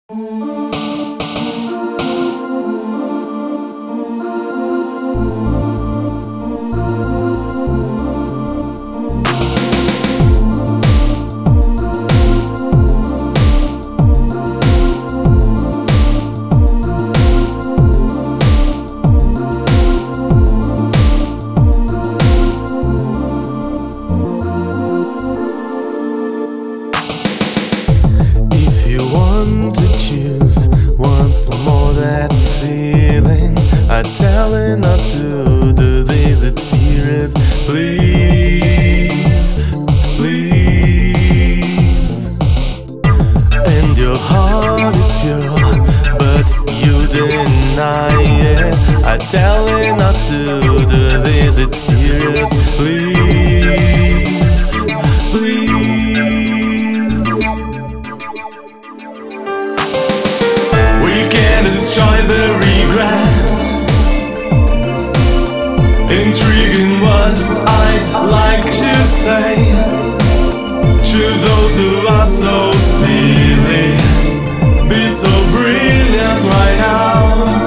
If you want to choose once more that feeling, I tell it not to do this, it's serious. Please, please. And your heart is pure, but you deny it. I tell it not to do this, it's serious. Please, please. We can destroy the regrets, intriguing words I'd like to say to those who are so silly. Be so brilliant right now.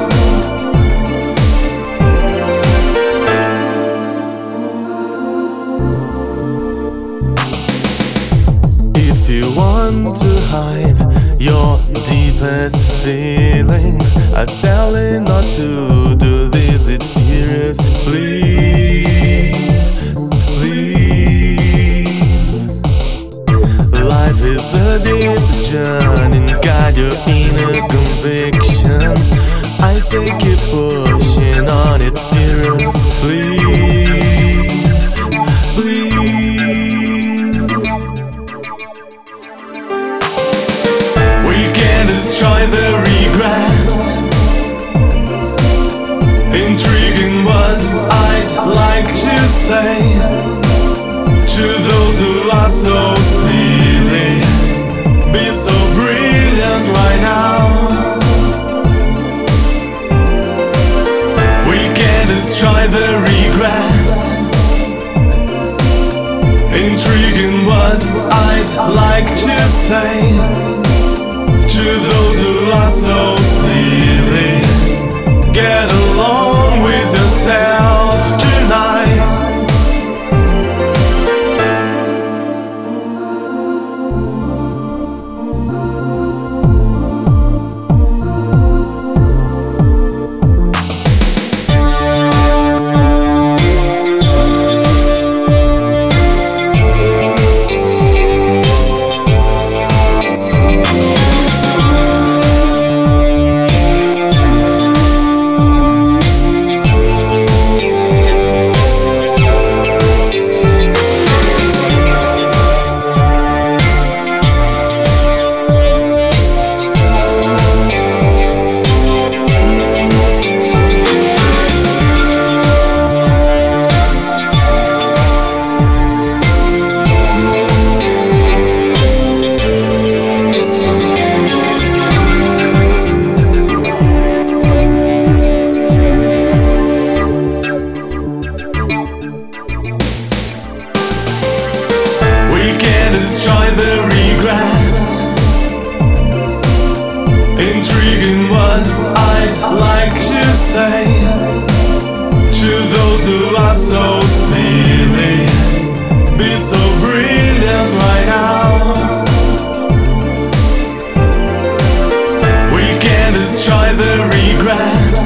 If you want to hide your deepest feelings, I tell it not to do this, it's serious. Please, please. Life is a deep journey, guide your inner convictions. I say keep pushing on, it's serious. Please, please. We can destroy the regrets, intriguing words I'd like to say to those who are so silly. Be so brilliant right now. We can destroy the regrets, intriguing words I'd like to say to those who are so silly. Get along with yourself tonight. Destroy the regrets, intriguing words I'd like to say to those who are so silly. Be so brilliant right now. We can destroy the regrets,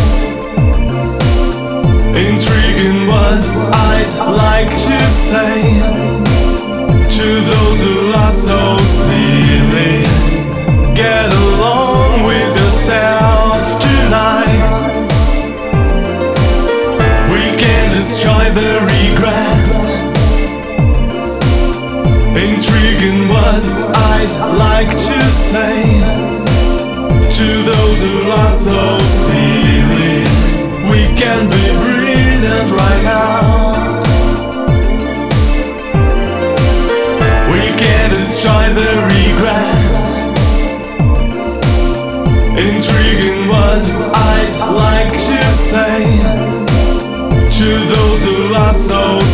intriguing words I'd like to say to those who are so silly. Get along with yourself tonight. We can destroy the regrets, intriguing words I'd like to say to those who are so silly. We can be brilliant right now. Destroy the regrets, intriguing words I'd like to say to those who are so